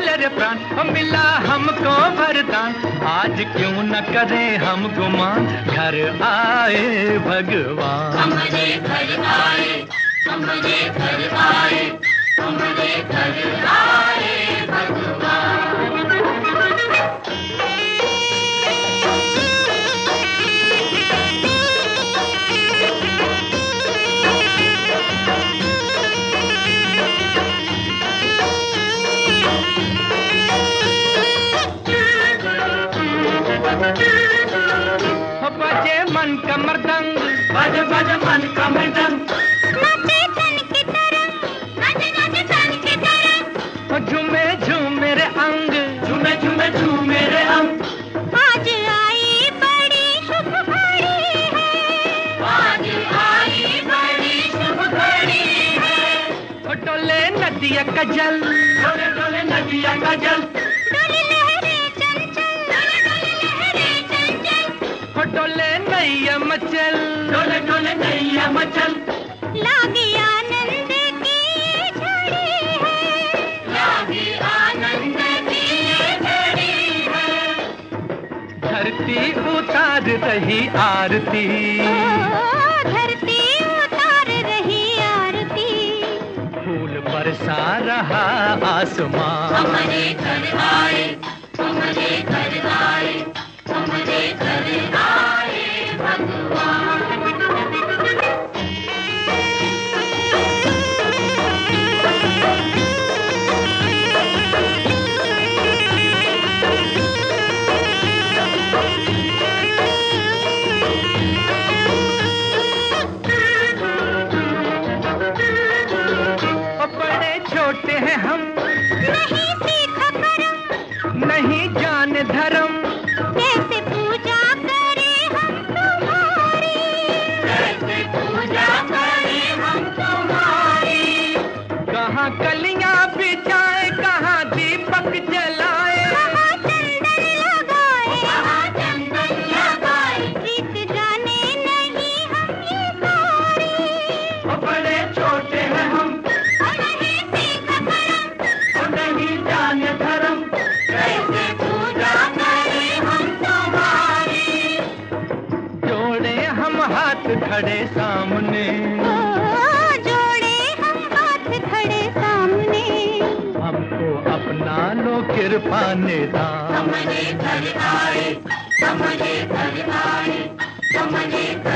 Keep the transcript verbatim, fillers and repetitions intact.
बोले रे प्राण, मिला हमको वरदान, आज क्यों न करें हम गुमान, घर आए भगवान। हमारे घर आए, हमारे घर आए, हमारे घर आए भगवान। बजे मन का मृदंग, बजे बजे मन का मृदंग, नाचे तन की तरंग, नाचे नाचे तन की तरंग, झूमे झूमे रे अंग, झूमे झूमे झूमे रे अंग। आज आई बड़ी शुभ घड़ी है, आज आई बड़ी शुभ घड़ी है। डोले नदिया का जल, डोले डोले नदिया का जल, डोली लहरें चंचल, डोली लहरें चंचल, डोले नैया मचल, डोले डोले नैया मचल। लागी आनंद की झड़ी है, लागी आनंद की ये घड़ी है। धरती उतार रही आरती, ओ धरती उतार रही आरती, फूल बरसा रहा आसमान। हमारे घर आए, हमारे घर आए, हमारे घर आए भगवान। बड़े छोटे हैं हम, नहीं सीखा करम, नहीं जाने धर्म, कैसे पूजा करें हम तुम्हारी, कैसे पूजा करें हम तुम्हारी। कहाँ कलियां बिछाए, कहाँ दीपक जलाए, कहाँ चंदन लगाए, कहाँ चंदन लगाए। रीत जाने नहीं हम ये सारी, बड़े छोटे हैं हम, और नहीं सीखा करम, और नहीं जाने धर्म, कैसे पूजा करें हम तुम्हारी। जोड़े हम हाथ खड़े सामने, ओ जोड़े हम हाथ खड़े सामने, हमको अपना लो कृपा निधान। हमारे घर आए, हमारे घर आए, हमारे घर